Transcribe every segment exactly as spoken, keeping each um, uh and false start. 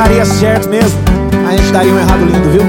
daria certo mesmo, a gente daria um errado lindo, viu?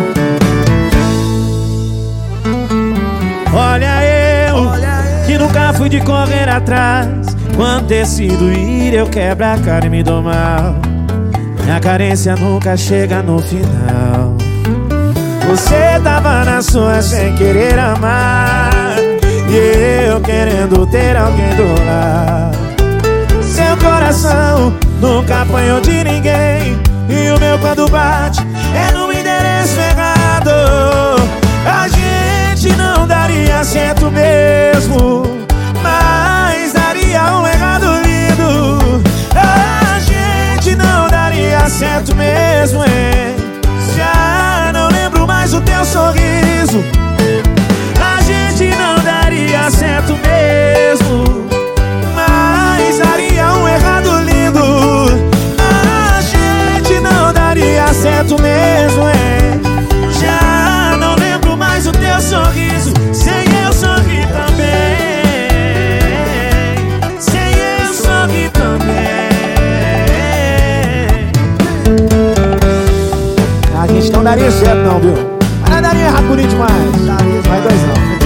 Olha eu, que nunca fui de correr atrás. Quando decido ir, eu quebro a cara e me dou mal. Minha carência nunca chega no final. Você tava na sua sem querer amar, e eu querendo ter alguém do lado. Seu coração nunca apanhou de ninguém, e o meu quando bate é no endereço errado. A gente não daria certo mesmo, mas daria um errado lindo. A gente não daria certo mesmo, hein? Já não lembro mais o teu sorriso. A gente não daria certo mesmo, mas daria um errado lindo. A gente não daria certo mesmo, hein? Já não lembro mais o teu sorriso. Sem eu sorrir também, sem eu sorrir também. A gente não daria certo não, viu? Mas daria errado bonito demais. Vai dois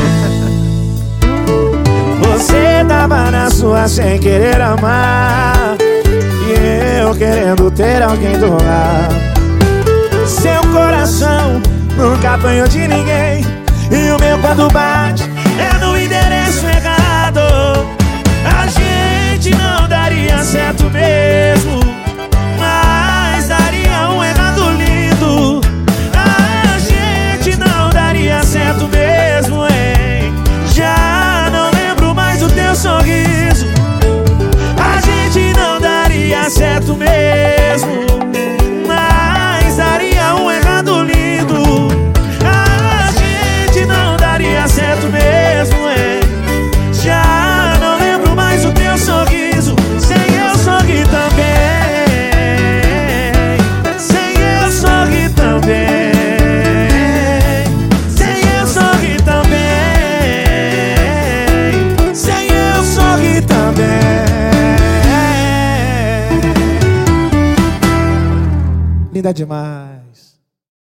não. Você tava na sua sem querer amar, e eu querendo ter alguém do lado. Seu coração nunca apanhou de ninguém, e o meu quando bate é no endereço errado. A gente não daria certo mesmo, mas daria um errado lindo. A gente não daria certo mesmo, hein? Já não lembro mais o teu sorriso. A gente não daria certo mesmo, mas daria um errado lindo. A gente não daria certo mesmo, hein? Já não lembro mais o teu sorriso. Sem eu sorrir também, sem eu sorrir também, sem eu sorrir também, sem eu sorrir também. Linda demais.